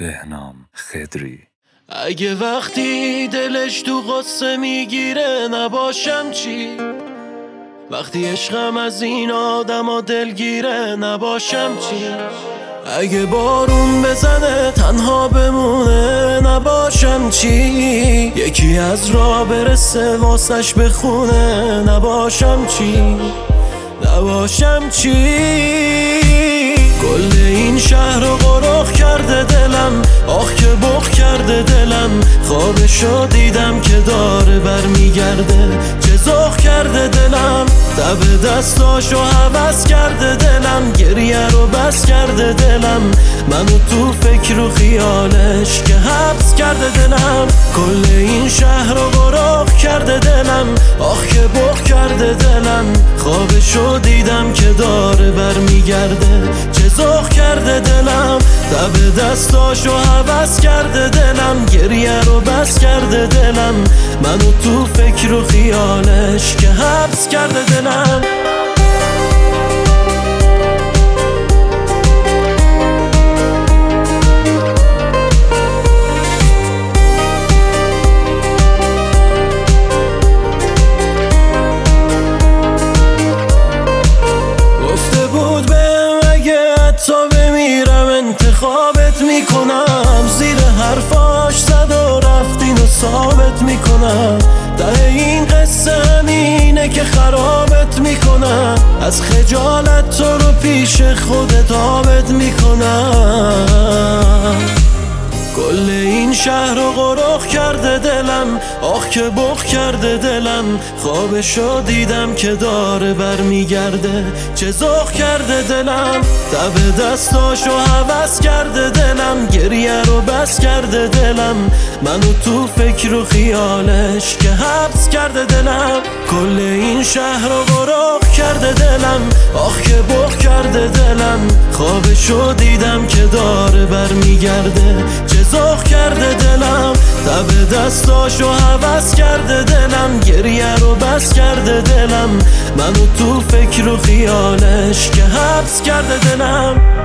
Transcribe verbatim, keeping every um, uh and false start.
بهنام خدری. اگه وقتی دلش تو غصه میگیره نباشم چی؟ وقتی عشقم از این آدم و دلگیره نباشم چی؟ اگه بارون بزنه تنها بمونه نباشم چی؟ یکی از راه برسه واسش بخونه نباشم چی؟ نباشم چی؟ کل این شهر رو غرق کرده دلم، آخ که بغ کرده دلم. خوابشو دیدم که داره برمیگرده، چه ذوق کرده دلم. دب دستاشو هوس کرده دلم، گریه رو بس کرده دلم. منو تو فکر و خیالش که حبس کرده دلم. کل این شهر رو غرق کرده دلم، آخ که بغ کرده دلم. خوابشو دیدم که داره برمیگرده، چه ذوق کرده دلم. دب دستاشو هوس کرده دلم، گریه رو بس کرده دلم. منو تو فکر و خیالش که حبس کرده دلم. گفته بود بهم اگه حتی بمیرم انتخابت میکنم، زیر حرفاش زد و رفت اینو ثابت میکنم. ته این قصه همینه که خرابت میکنم، از خجالت تو رو پیش خودت آبت میکنم. کل این شهر رو غرق کرده دلم، آخ که بغ کرده دلم. خوابشو دیدم که داره برمیگرده، چه ذوق کرده دلم. دب دستاشو هوس کرده دلم، گریه رو بس کرده دلم. منو تو فکر و خیالش که حبس کرده دلم. کل این شهر رو غرق کرده دلم، آخ که بغ کرده دلم. خوابشو دیدم که داره برمیگرده، چه ذوق کرده دلم. دب دستاشو هوس کرده دلم، گریه رو بس کرده دلم. منو تو فکر و خیالش که حبس کرده دلم.